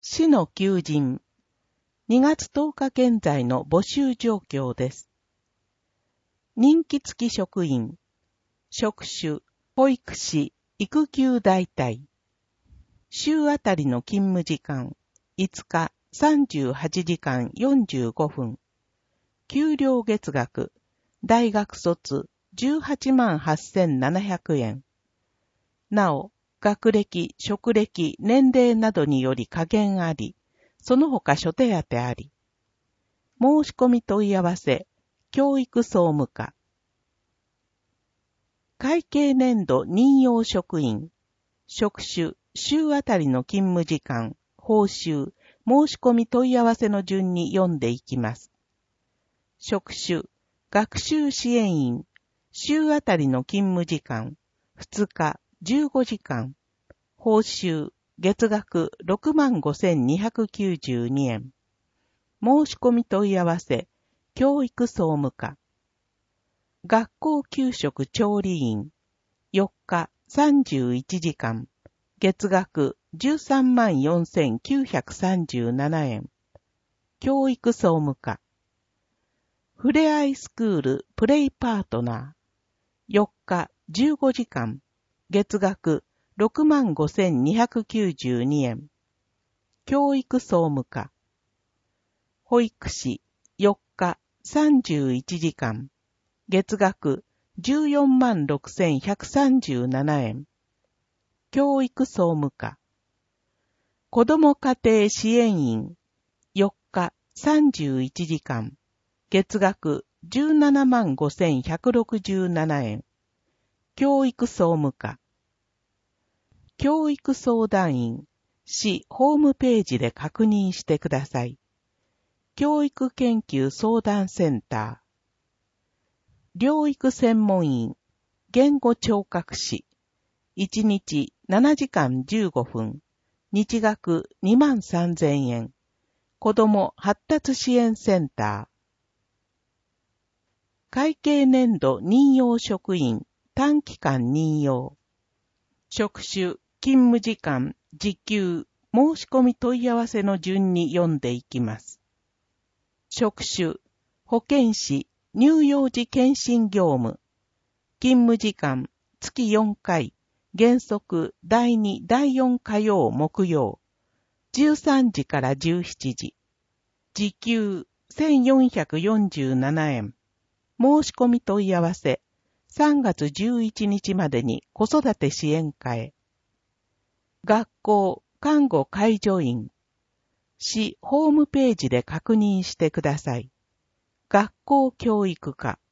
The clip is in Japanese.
市の求人。2月10日現在の募集状況です。任期付き職員、職種、保育士、育休代替。週あたりの勤務時間、5日、38時間45分。給料月額、大学卒、18万8700円。なお、学歴、職歴、年齢などにより加減あり、その他諸手当あり。申し込み問い合わせ、教育総務課。会計年度任用職員、職種、週あたりの勤務時間、報酬、申し込み問い合わせの順に読んでいきます。職種、学習支援員、週あたりの勤務時間、2日、15時間、報酬、月額65,292円。申し込み問い合わせ、教育総務課。学校給食調理員、4日31時間、月額134,937円。教育総務課。ふれあいスクールプレイパートナー、4日15時間、月額65,292円。教育総務課。保育士、4日31時間、月額146,137円。教育総務課。子ども家庭支援員、4日31時間、月額175,167円。教育総務課。教育相談員、市ホームページで確認してください。教育研究相談センター。療育専門員、言語聴覚士。1日7時間15分。日額23,000円。子ども発達支援センター。会計年度任用職員、短期間任用。職種、勤務時間、時給、申し込み問い合わせの順に読んでいきます。職種、保健師、乳幼児検診業務。勤務時間、月4回、原則第2、第4火曜、木曜。13時から17時。時給、1,447円。申し込み問い合わせ、3月11日までに子育て支援課へ。学校、看護介助員。市ホームページで確認してください。学校教育課。